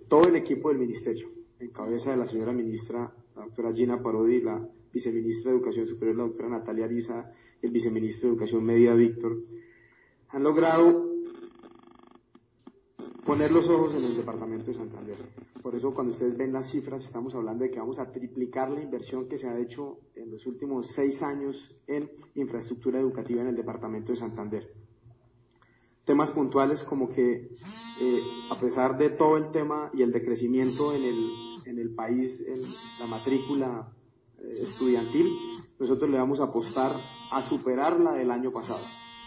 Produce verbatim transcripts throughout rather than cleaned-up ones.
todo el equipo del ministerio, en cabeza de la señora ministra, la doctora Gina Parodi, la viceministra de Educación Superior, la doctora Natalia Ariza, el viceministro de Educación Media, Víctor, han logrado poner los ojos en el departamento de Santander. Por eso cuando ustedes ven las cifras, estamos hablando de que vamos a triplicar la inversión que se ha hecho en los últimos seis años en infraestructura educativa en el departamento de Santander. Temas puntuales como que eh, a pesar de todo el tema y el decrecimiento en el, en el país, en la matrícula eh, estudiantil, nosotros le vamos a apostar a superar la del año pasado.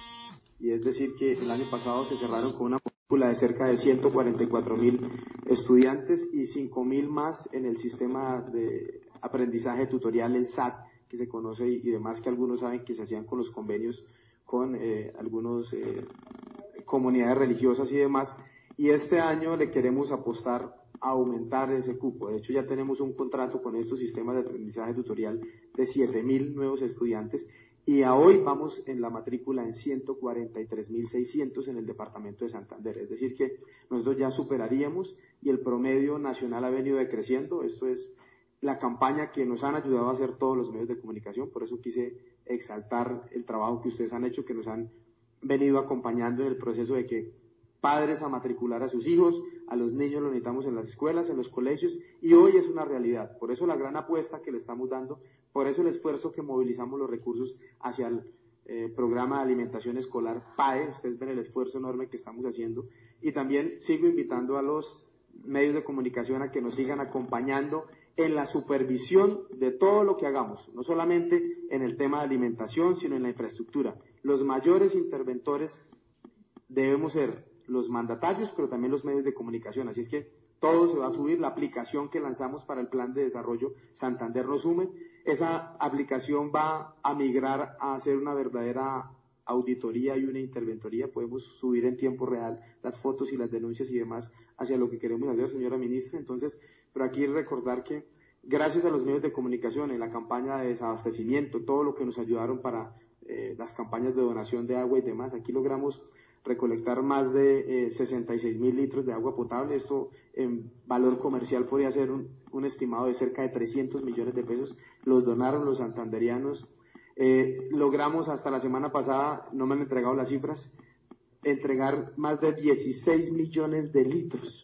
Y es decir que el año pasado se cerraron con una matrícula de cerca de ciento cuarenta y cuatro mil estudiantes y cinco mil más en el sistema de aprendizaje tutorial, el S A T, que se conoce y, y demás que algunos saben que se hacían con los convenios con eh, algunos eh, comunidades religiosas y demás, y este año le queremos apostar a aumentar ese cupo. De hecho, ya tenemos un contrato con estos sistemas de aprendizaje tutorial de siete mil nuevos estudiantes, y a hoy vamos en la matrícula en ciento cuarenta y tres mil seiscientos en el departamento de Santander. Es decir que nosotros ya superaríamos, y el promedio nacional ha venido decreciendo. Esto es la campaña que nos han ayudado a hacer todos los medios de comunicación, por eso quise exaltar el trabajo que ustedes han hecho, que nos han venido acompañando en el proceso de que padres a matricular a sus hijos, a los niños los necesitamos en las escuelas, en los colegios, y hoy es una realidad. Por eso la gran apuesta que le estamos dando, por eso el esfuerzo que movilizamos los recursos hacia el eh, programa de alimentación escolar P A E. Ustedes ven el esfuerzo enorme que estamos haciendo, y también sigo invitando a los medios de comunicación a que nos sigan acompañando en la supervisión de todo lo que hagamos, no solamente en el tema de alimentación, sino en la infraestructura. Los mayores interventores debemos ser los mandatarios, pero también los medios de comunicación. Así es que todo se va a subir. La aplicación que lanzamos para el Plan de Desarrollo Santander Nos Sume, esa aplicación va a migrar a hacer una verdadera auditoría y una interventoría. Podemos subir en tiempo real las fotos y las denuncias y demás hacia lo que queremos hacer, señora ministra. Entonces, pero aquí recordar que gracias a los medios de comunicación en la campaña de desabastecimiento, todo lo que nos ayudaron para eh, las campañas de donación de agua y demás, aquí logramos recolectar más de eh, sesenta y seis mil litros de agua potable. Esto en valor comercial podría ser un, un estimado de cerca de trescientos millones de pesos. Los donaron los santanderianos. Eh, logramos hasta la semana pasada, no me han entregado las cifras, entregar más de dieciséis millones de litros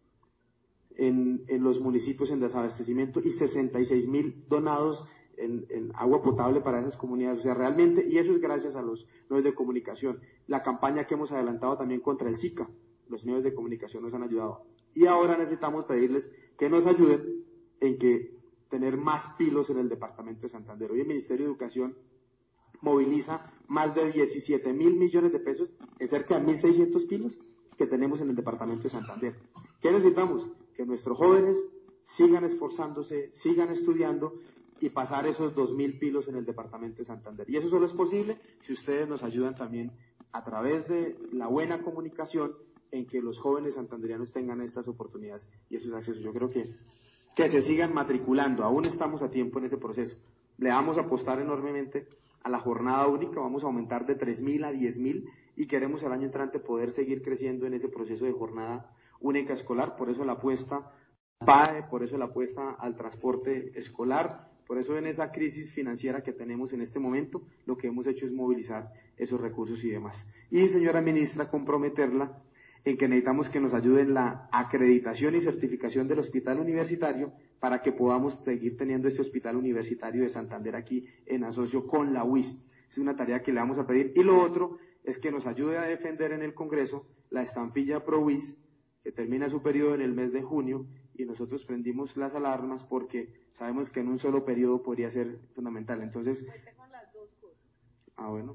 en, en los municipios en desabastecimiento y sesenta y seis mil donados en, en agua potable para esas comunidades. O sea, realmente, y eso es gracias a los medios de comunicación. La campaña que hemos adelantado también contra el Zika, los medios de comunicación nos han ayudado. Y ahora necesitamos pedirles que nos ayuden en que tener más pilos en el departamento de Santander. Hoy el Ministerio de Educación moviliza más de diecisiete mil millones de pesos en cerca de mil seiscientos pilos que tenemos en el departamento de Santander. ¿Qué necesitamos? Que nuestros jóvenes sigan esforzándose, sigan estudiando y pasar esos dos mil pilos en el departamento de Santander. Y eso solo es posible si ustedes nos ayudan también a través de la buena comunicación en que los jóvenes santanderianos tengan estas oportunidades y esos accesos. Yo creo que, que se sigan matriculando, aún estamos a tiempo en ese proceso. Le vamos a apostar enormemente a la jornada única, vamos a aumentar de tres mil a diez mil y queremos el año entrante poder seguir creciendo en ese proceso de jornada única escolar. Por eso la apuesta P A E, por eso la apuesta al transporte escolar. Por eso en esa crisis financiera que tenemos en este momento, lo que hemos hecho es movilizar esos recursos y demás. Y, señora ministra, comprometerla en que necesitamos que nos ayude en la acreditación y certificación del hospital universitario para que podamos seguir teniendo este hospital universitario de Santander aquí en asocio con la U I S. Es una tarea que le vamos a pedir. Y lo otro es que nos ayude a defender en el Congreso la estampilla Pro U I S, que termina su periodo en el mes de junio, y nosotros prendimos las alarmas porque sabemos que en un solo periodo podría ser fundamental. Entonces, cuente con las dos cosas. Ah, bueno.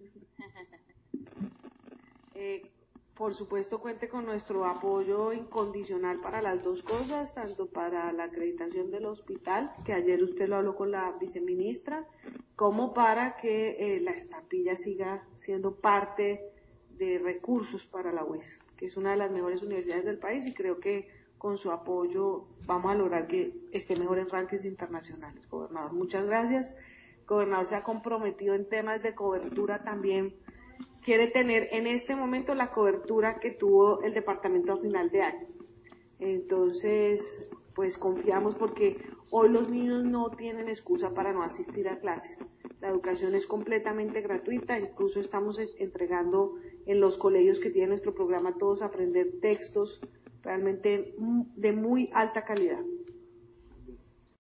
eh, por supuesto, cuente con nuestro apoyo incondicional para las dos cosas, tanto para la acreditación del hospital, que ayer usted lo habló con la viceministra, como para que eh, la estampilla siga siendo parte de recursos para la U I S, que es una de las mejores universidades del país, y creo que con su apoyo vamos a lograr que esté mejor en rankings internacionales. Gobernador, muchas gracias. Gobernador se ha comprometido en temas de cobertura también. Quiere tener en este momento la cobertura que tuvo el departamento a final de año. Entonces, pues confiamos porque hoy los niños no tienen excusa para no asistir a clases. La educación es completamente gratuita, incluso estamos entregando en los colegios que tiene nuestro programa Todos Aprender textos realmente de muy alta calidad.